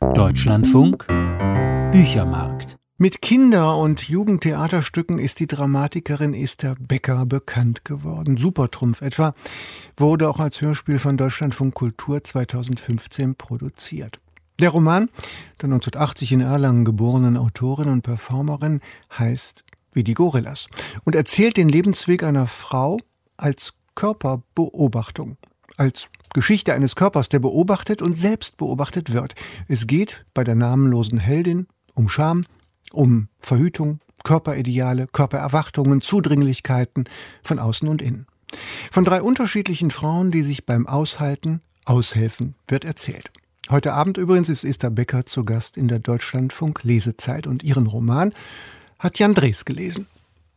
Deutschlandfunk Büchermarkt. Mit Kinder- und Jugendtheaterstücken ist die Dramatikerin Esther Becker bekannt geworden. Supertrumpf etwa wurde auch als Hörspiel von Deutschlandfunk Kultur 2015 produziert. Der Roman der 1980 in Erlangen geborenen Autorin und Performerin heißt Wie die Gorillas und erzählt den Lebensweg einer Frau als Körperbeobachtung, als Geschichte eines Körpers, der beobachtet und selbst beobachtet wird. Es geht bei der namenlosen Heldin um Scham, um Verhütung, Körperideale, Körpererwartungen, Zudringlichkeiten von außen und innen. Von 3 unterschiedlichen Frauen, die sich beim Aushalten aushelfen, wird erzählt. Heute Abend übrigens ist Esther Becker zu Gast in der Deutschlandfunk Lesezeit und ihren Roman hat Jan Drees gelesen.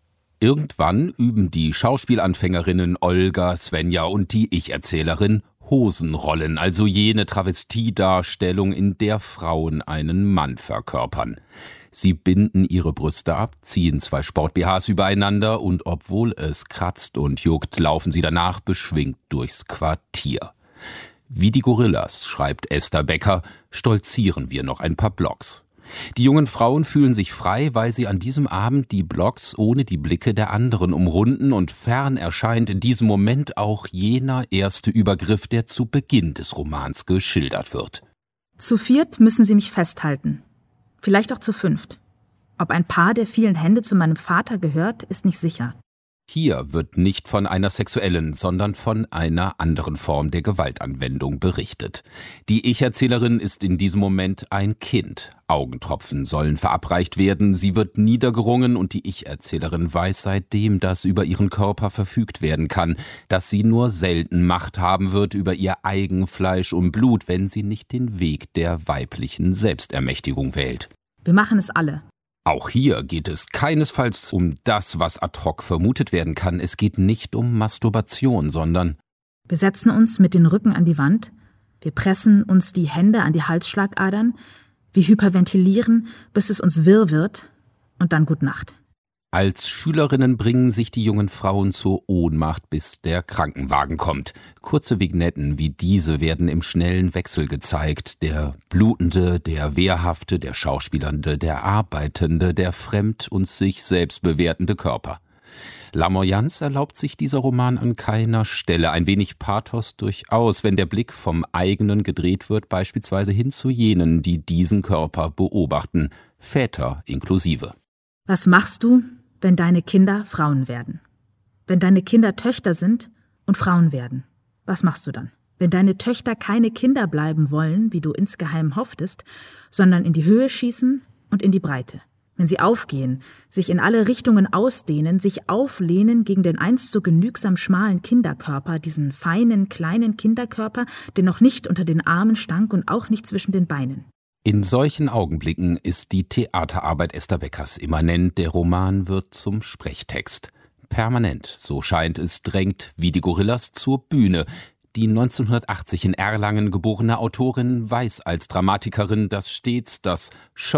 Irgendwann üben die Schauspielanfängerinnen Olga, Svenja und die Ich-Erzählerin Hosenrollen, also jene Travestiedarstellung, in der Frauen einen Mann verkörpern. Sie binden ihre Brüste ab, ziehen 2 Sport-BHs übereinander und obwohl es kratzt und juckt, laufen sie danach beschwingt durchs Quartier. Wie die Gorillas, schreibt Esther Becker, stolzieren wir noch ein paar Blocks. Die jungen Frauen fühlen sich frei, weil sie an diesem Abend die Blocks ohne die Blicke der anderen umrunden und fern erscheint in diesem Moment auch jener erste Übergriff, der zu Beginn des Romans geschildert wird. Zu 4 müssen sie mich festhalten. Vielleicht auch zu 5. Ob ein Paar der vielen Hände zu meinem Vater gehört, ist nicht sicher. Hier wird nicht von einer sexuellen, sondern von einer anderen Form der Gewaltanwendung berichtet. Die Ich-Erzählerin ist in diesem Moment ein Kind. Augentropfen sollen verabreicht werden, sie wird niedergerungen und die Ich-Erzählerin weiß seitdem, dass über ihren Körper verfügt werden kann, dass sie nur selten Macht haben wird über ihr Eigenfleisch und Blut, wenn sie nicht den Weg der weiblichen Selbstermächtigung wählt. Wir machen es alle. Auch hier geht es keinesfalls um das, was ad hoc vermutet werden kann. Es geht nicht um Masturbation, sondern wir setzen uns mit den Rücken an die Wand, wir pressen uns die Hände an die Halsschlagadern, wir hyperventilieren, bis es uns wirr wird und dann Gut Nacht. Als Schülerinnen bringen sich die jungen Frauen zur Ohnmacht, bis der Krankenwagen kommt. Kurze Vignetten wie diese werden im schnellen Wechsel gezeigt. Der Blutende, der Wehrhafte, der Schauspielernde, der Arbeitende, der fremd und sich selbst bewertende Körper. Lamoyance erlaubt sich dieser Roman an keiner Stelle. Ein wenig Pathos durchaus, wenn der Blick vom eigenen gedreht wird, beispielsweise hin zu jenen, die diesen Körper beobachten, Väter inklusive. Was machst du, wenn deine Kinder Frauen werden? Wenn deine Kinder Töchter sind und Frauen werden, was machst du dann? Wenn deine Töchter keine Kinder bleiben wollen, wie du insgeheim hofftest, sondern in die Höhe schießen und in die Breite. Wenn sie aufgehen, sich in alle Richtungen ausdehnen, sich auflehnen gegen den einst so genügsam schmalen Kinderkörper, diesen feinen, kleinen Kinderkörper, der noch nicht unter den Armen stank und auch nicht zwischen den Beinen. In solchen Augenblicken ist die Theaterarbeit Esther Beckers immanent, der Roman wird zum Sprechtext. Permanent, so scheint es, drängt Wie die Gorillas zur Bühne. Die 1980 in Erlangen geborene Autorin weiß als Dramatikerin, dass stets das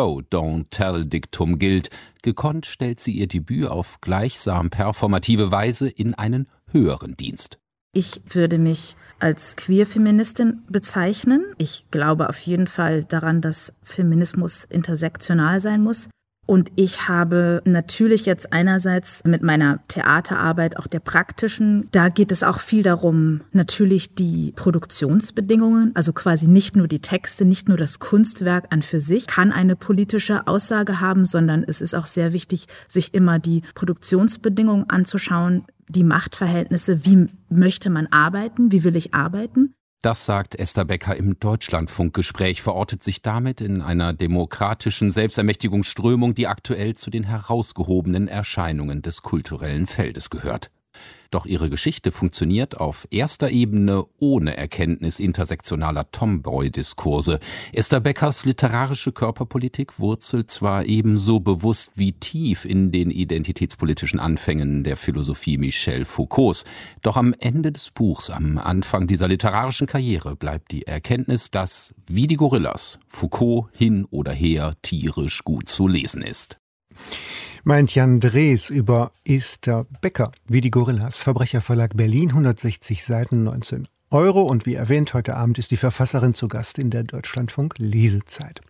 Show-Don't-Tell-Diktum gilt. Gekonnt stellt sie ihr Debüt auf gleichsam performative Weise in einen höheren Dienst. Ich würde mich als Queer-Feministin bezeichnen. Ich glaube auf jeden Fall daran, dass Feminismus intersektional sein muss. Und ich habe natürlich jetzt einerseits mit meiner Theaterarbeit, auch der praktischen, da geht es auch viel darum, natürlich die Produktionsbedingungen, also quasi nicht nur die Texte, nicht nur das Kunstwerk an für sich kann eine politische Aussage haben, sondern es ist auch sehr wichtig, sich immer die Produktionsbedingungen anzuschauen, die Machtverhältnisse, wie möchte man arbeiten, wie will ich arbeiten. Das sagt Esther Becker im Deutschlandfunkgespräch, verortet sich damit in einer demokratischen Selbstermächtigungsströmung, die aktuell zu den herausgehobenen Erscheinungen des kulturellen Feldes gehört. Doch ihre Geschichte funktioniert auf erster Ebene ohne Erkenntnis intersektionaler Tomboy-Diskurse. Esther Beckers literarische Körperpolitik wurzelt zwar ebenso bewusst wie tief in den identitätspolitischen Anfängen der Philosophie Michel Foucaults. Doch am Ende des Buchs, am Anfang dieser literarischen Karriere, bleibt die Erkenntnis, dass, wie die Gorillas, Foucault hin oder her tierisch gut zu lesen ist. Meint Jan Drees über Esther Becker, Wie die Gorillas, Verbrecherverlag Berlin, 160 Seiten, Euro. Und wie erwähnt, heute Abend ist die Verfasserin zu Gast in der Deutschlandfunk Lesezeit.